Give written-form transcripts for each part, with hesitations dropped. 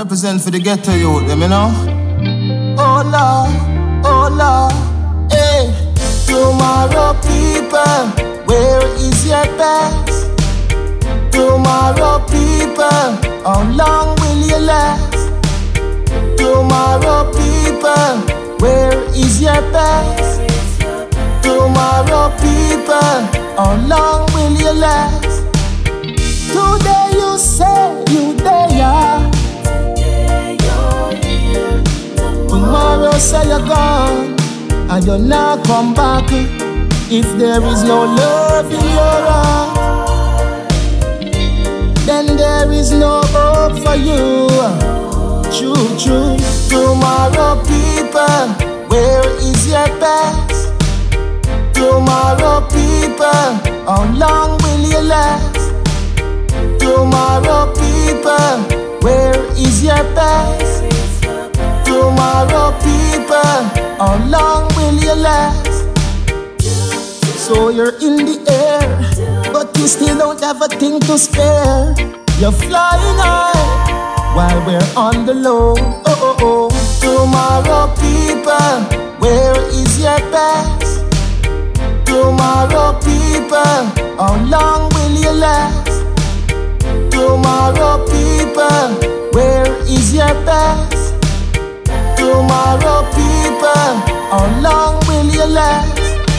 represent for the ghetto youth, them, you know? Oh Lord, hey. Tomorrow people, where is your best? Tomorrow people, how long will you last? Tomorrow people, where is your best? Tomorrow people, how long will you last? Today you say you there. Today you're here. Tomorrow say you're gone, and you'll not come back. If there is no love in your heart, then there is no hope for you. True. Tomorrow people, where is your best? Tomorrow people, how long will you last? Tomorrow people, where is your best? Tomorrow people, how long will you last? So you're in the air, but you still don't have a thing to spare. You're flying high while we're on the low. Oh. Tomorrow people, where is your best? Tomorrow people, how long will you last? Tomorrow people, where is your best? Tomorrow people, how long will you last?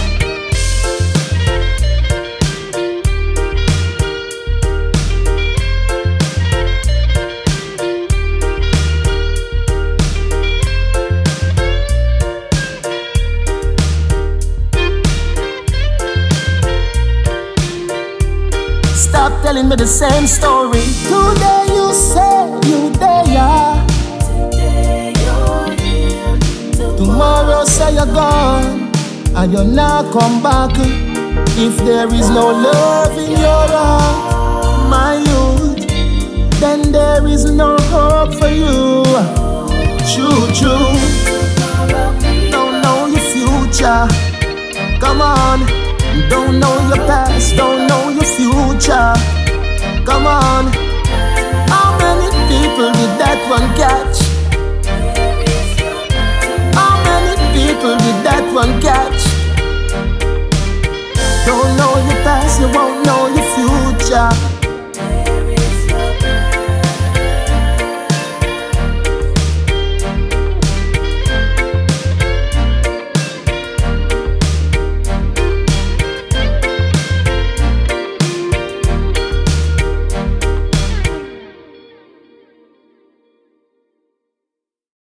Stop telling me the same story. Today you say you there. Today you're here. Tomorrow say you're gone, and you'll not come back. If there is no love in your heart, my youth, then there is no hope for you. True. Don't know your future. Come on, don't know your past.